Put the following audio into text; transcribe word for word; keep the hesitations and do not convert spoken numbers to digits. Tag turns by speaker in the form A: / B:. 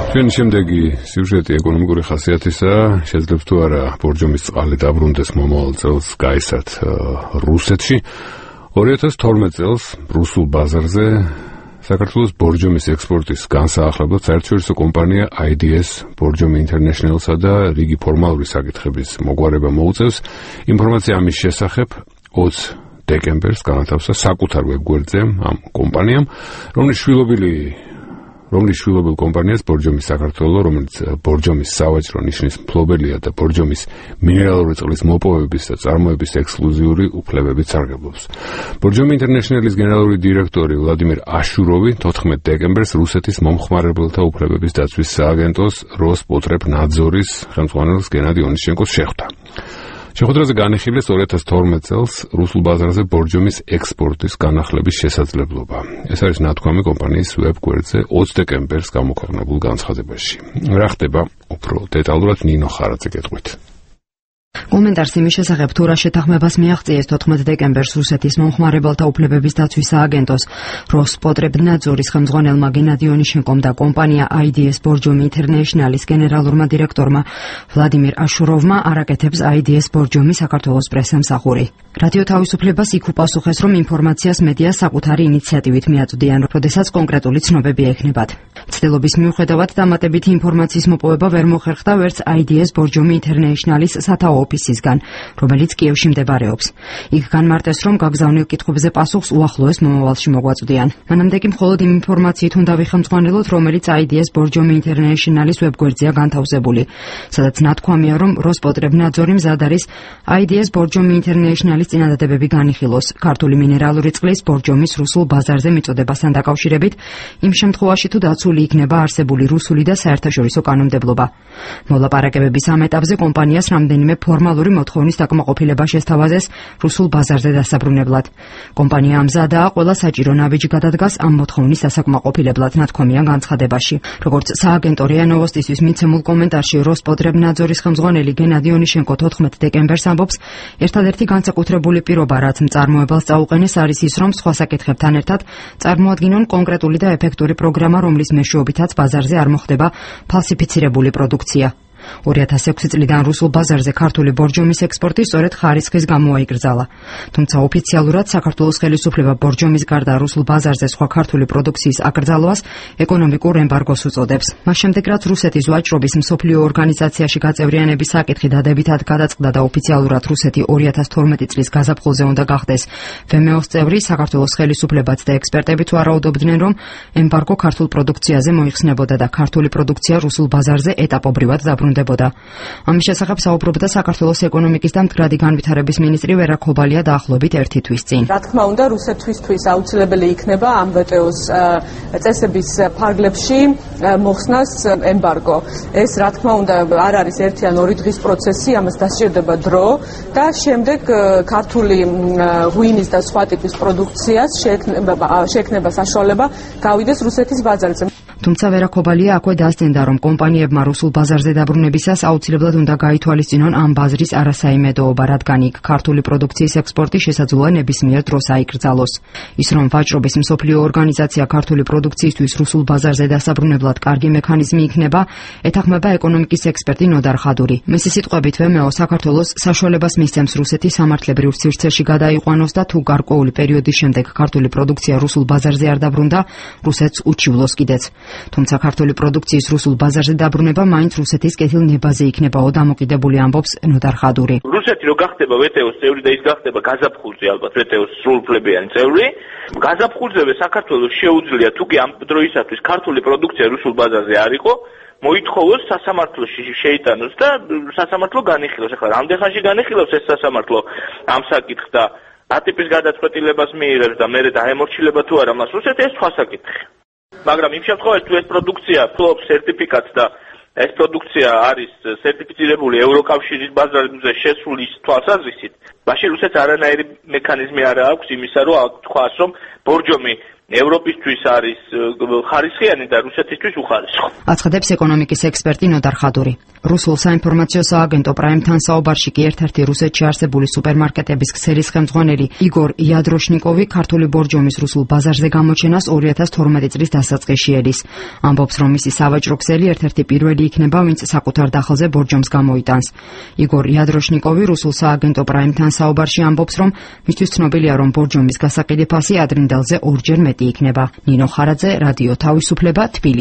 A: ჩვენი შემდეგი სიუჟეტი ეკონომიკური ხასიათისაა. Შეძლებს თუ არა ბორჯომის წყალი დაბრუნდეს მომავალ წელს გაისად რუსეთში. ორი ათას თორმეტ წელს რუსულ ბაზარზე საქართველოს ბორჯომის ექსპორტის განსაახლებლად საერთაშორისო კომპანია I D S ბორჯომი ინტერნეშნალსა და რიგი ფორმალური საკითხების მოგვარება მოუწევს. ინფორმაცია ამის შესახებ ოცი დეკემბერს განათავსა საკუთარ ვებგვერდზე ამ კომპანიამ, რომლის შვილობილი რომლის შვილობილ კომპანიას ბორჯომის საქართველო, რომელიც ბორჯომის სავაჭრო ნიშნის მფლობელია და ბორჯომის მინერალური წყლის მოპოვების და წარმოების ექსკლუზიური უფლებებით სარგებლობს. ბორჯომი ინტერნეშნალის გენერალური დირექტორი ვლადიმერ აშუროვი თოთხმეტ დეკემბერს რუსეთის მომხმარებელთა უფლებების დაცვის სააგენტოს როსპოტრებნაძორის ხელმძღვანელს გენადი ონიშჩენკოს შეხვდა. შეხვედრაზე განიხილეს ორი ათას თორმეტ წელს რუსულ ბაზარზე ბორჯომის ექსპორტის განახლების შესაძლებლობა. ეს არის ნათქვამი კომპანიის ვებგვერდზე ოცი დეკემბერს გამოქვეყნებულ განცხადებაში. რა ხდება უფრო დეტალურად ნინო ხარაძე გეტყვით.
B: კომენტარს იმის შესახებ თუ რა შეთანხმებას მიაღწიეს თოთხმეტ დეკემბერს რუსეთის მომხმარებელთა უფლებების დაცვის სააგენტოს როსპოტრებნაძორის ხელმძღვანელმა გენადი ონიშჩენკომ და კომპანია I D S ბორჯომი ინტერნეშნალის გენერალურმა დირექტორმა ვლადიმერ აშუროვმა არაკეთებს I D S ბორჯომი საქართველოს პრესამსახური. რადიო თავისუფლებას იქ უპასუხეს, რომ ინფორმაციას მედია საკუთარი ინიციატივით მიაწვდიან, როდესაც კონკრეტული ცნობები ექნებათ. ცდილობის მიუხედავად დამატებითი ინფორმაციის მოპოვება ვერ მოხერხდა ვერც I D S ბორჯომი ინტერნეშნალის სათაო ოფისისგან, რომელიც კიევში მდებარეობს. იქ განმარტეს, რომ გაგზავნილ კითხვებზე პასუხს უახლოეს მომავალში მოგვაწვდიან. მანამდე კი მხოლოდ იმ ინფორმაციით უნდა ვიხელმძღვანელოთ, რომელიც I D S ბორჯომი ინტერნეშნალის ვებგვერდზეა განთავსებული, სადაც ნათქვამია, რომ როსპოტრებნაძორი მზად არის I D S ბორჯომი ინტერნეშნალის წინადადებები განიხილოს ქართული მინერალური წყლის ბორჯომის რუსულ ბაზარზე მიწოდებასთან დაკავშირებით, იმ შემთხვევაში თუ დაცული იქნება არსებული რუსული და საერთაშორისო კანონმდებლობა. მოლაპარაკებების ამ ეტაპზე კომპანიას რამდენიმე ფორმალური მოთხოვნის დაკმაყოფილება შესთავაზეს რუსულ ბაზარზე დასაბრუნებლად. კომპანია ამზადაა ყველა საჭირო ნაბიჯი გადადგას ამ მოთხოვნის დასაკმაყოფილებლად, ნათქვამია განცხადებაში. როგორც სააგენტო რია ნოვოსტისთვის მიცემულ კომენტარში როსპოტრებნაძორის ხელმძღვანელი გენადი ონიშჩენკო თოთხმეტ დეკემბერს ამბობს, ერთადერთი განსაკუთრებული პირობა, რაც მწარმოებელს წაუყენეს, არის ის, რომ სხვა საკითხებთან ერთად წარმოადგინონ კონკრეტული და ეფექტური პროგრამა, რომლის მეშვეობითაც ბაზარზე არ მოხდება ფალსიფიცირებული პროდუქცია. ორი ათას ექვსი წლიდან რუსულ ბაზარზე ქართული ბორჯომის ექსპორტი სწორედ ხარისხის გამო აიკრძალა. თუმცა ოფიციალურად საქართველოს ხელისუფლება ბორჯომის გარდა რუსულ ბაზარზე სხვა ქართული პროდუქციის აკრძალვას ეკონომიკურ ემბარგოს უწოდებს. მას შემდეგ, რაც რუსეთის ვაჭრობის მსოფლიო ორგანიზაციაში გაწევრიანების საკითხი დადებითად გადაწყდა და ოფიციალურად რუსეთი ორი ათას თორმეტი წლის გაზაფხულზე უნდა გახდეს V M O-ს წევრი, საქართველოს ხელისუფლებაც და ექსპერტებიც ვარაუდობდნენ, რომ ემბარგო ქართულ პროდუქციაზე მოიხსნებოდა და ქართული პროდუქცია რუსულ ბაზარზე ეტაპობრივად დაბრუნდა. ამის შესახებ საუბრობდა საქართველოს ეკონომიკის და მდგრადი განვითარების მინისტრი ვერა ქობალია დაახლოებით ერთი თვის წინ.
C: რა თქმა უნდა, რუსეთთვის აუცილებელი იქნება ამ V T O-ს წესების ფარგლებში მოხსნას ემბარგო. ეს რა თქმა უნდა არ არის ერთი ან ორი დღის პროცესი, ამას დასჭირდება დრო და შემდეგ ქართული ღვინის და სხვა ტიპის პროდუქციას შეექნება საშუალება გავიდეს რუსეთის ბაზარზე.
B: თუმცა ვერა ქობალია აქვე დასცენდა, რომ კომპანიებმა რუსულ ბაზარზე დაბრუნებისას აუცილებლად უნდა გაითვალისწინონ ამ ბაზრის არასაიმედოობა, რადგან იქ ქართული პროდუქციის ექსპორტი შესაძლოა ნებისმიერ დროს აიკრძალოს. ის, რომ ვაჭრობის მსოფლიო ორგანიზაცია ქართული პროდუქციისთვის რუსულ ბაზარზე დასაბრუნებლად კარგი მექანიზმი იქნება, ეთანხმება ეკონომიკის ექსპერტი ნოდარ ხადური. მისი სიტყვებით, V M O საქართველოს საშუალებას მისცემს რუსეთის სამართლებრივ სივრცეში გადაიყვანოს და თუ გარკვეული პერიოდის შემდეგ ქართული პროდუქცია რუსულ ბაზარზე არ დაბრუნდა, რუსეთს უჩივლოს კიდეც. თუმცა ქართული პროდუქციის რუსულ ბაზარზე დაბრუნება მაინც რუსეთის კეთილნებაზე იქნებაო დამოკიდებული, ამბობს ნოდარ ხადური.
D: რუსეთი რო გახდება V T O-ს წევრი და ის გახდება გაზაფხულზე ალბათ V T O-ს სრულუფლებიანი წევრი, გაზაფხულზევე საქართველოს შეუძლია თუ კი ამ დროისათვის ქართული პროდუქცია რუსულ ბაზარზე არ იყო, მოითხოვოს სასამართლოში შეიტანოს და სასამართლო განიხილოს. ახლა რამდენ ხანში განიხილოს ეს სასამართლო ამ საკითხს და რა ტიპის გადაწყვეტილებას მიიღებს და მერე დაემორჩილება თუ არა მას რუსეთი, ეს სხვა საკითხი. მაგრამ იმ შემთხვევაში თუ ეს პროდუქცია ფლობს სერტიფიკატს და ეს პროდუქცია არის სერტიფიცირებული ევროკავშირის ბაზარზე შესulis თვალსაზრისით, მაშინ რუსეთს არანაირი მექანიზმი არ აქვს იმისა, რომ თქვას, რომ ბორჯომი ევროპისთვის არის ხარისხიანი და რუსეთისთვის უხარისხო.
B: აცხადებს ეკონომიკის ექსპერტი ნოდარ ხადური. რუსულ საინფორმაციო სააგენტო პრაიმთან საუბარში კი ერთ-ერთი რუსეთში არსებული სუპერმარკეტების ქსელის ხელმძღვანელი იგორ იადროშნიკოვი ქართული ბორჯომის რუსულ ბაზარზე გამოჩენას ორი ათას თორმეტი წლის დასაწყისში ედის. ამბობს, რომ მისი სავაჭრო ქსელი ერთ-ერთი პირველი იქნება, ვინც საკუთარ დახელზე ბორჯომს გამოიტანს. იგორ იადროშნიკოვი რუსულ სააგენტო პრაიმთან საუბარში ამბობს, რომ მისთვის ცნობილია, რომ ბორჯომის გასაყიდე ფასი ადრინდელზე ორჯერ მეტი იქნება. ნინო ხარაძე, რადიო თავისუფლება, თბილისი.